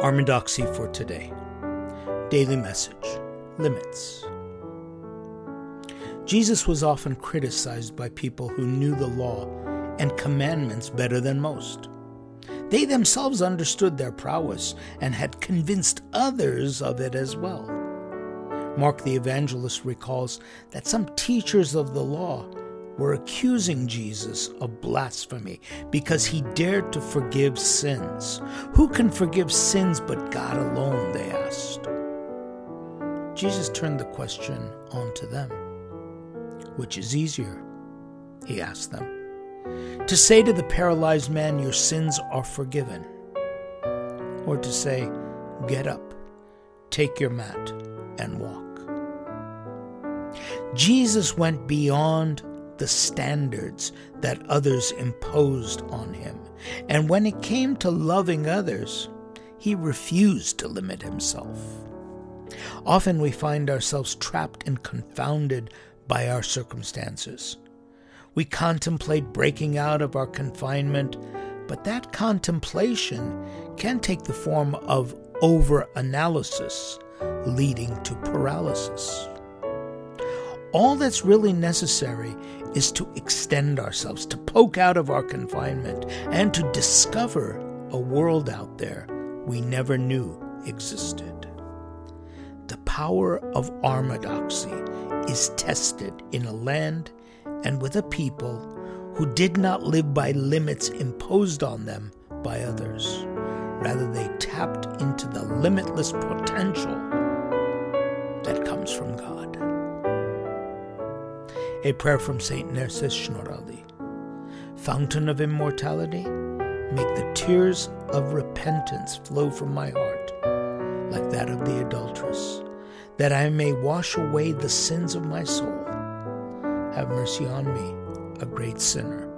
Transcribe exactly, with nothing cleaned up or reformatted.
Orthodoxy for today. Daily message. Limits. Jesus was often criticized by people who knew the law and commandments better than most. They themselves understood their prowess and had convinced others of it as well. Mark the evangelist recalls that some teachers of the law were accusing Jesus of blasphemy because he dared to forgive sins. Who can forgive sins but God alone, they asked. Jesus turned the question on to them. Which is easier? He asked them. To say to the paralyzed man, your sins are forgiven, or to say, get up, take your mat, and walk. Jesus went beyond the standards that others imposed on him, and when it came to loving others, he refused to limit himself. Often we find ourselves trapped and confounded by our circumstances. We contemplate breaking out of our confinement, but that contemplation can take the form of over-analysis, leading to paralysis. All that's really necessary is to extend ourselves, to poke out of our confinement, and to discover a world out there we never knew existed. The power of orthodoxy is tested in a land and with a people who did not live by limits imposed on them by others. Rather, they tapped into the limitless potential that comes from God. A prayer from Saint Nerses Shnorali. Fountain of immortality, make the tears of repentance flow from my heart, like that of the adulteress, that I may wash away the sins of my soul. Have mercy on me, a great sinner.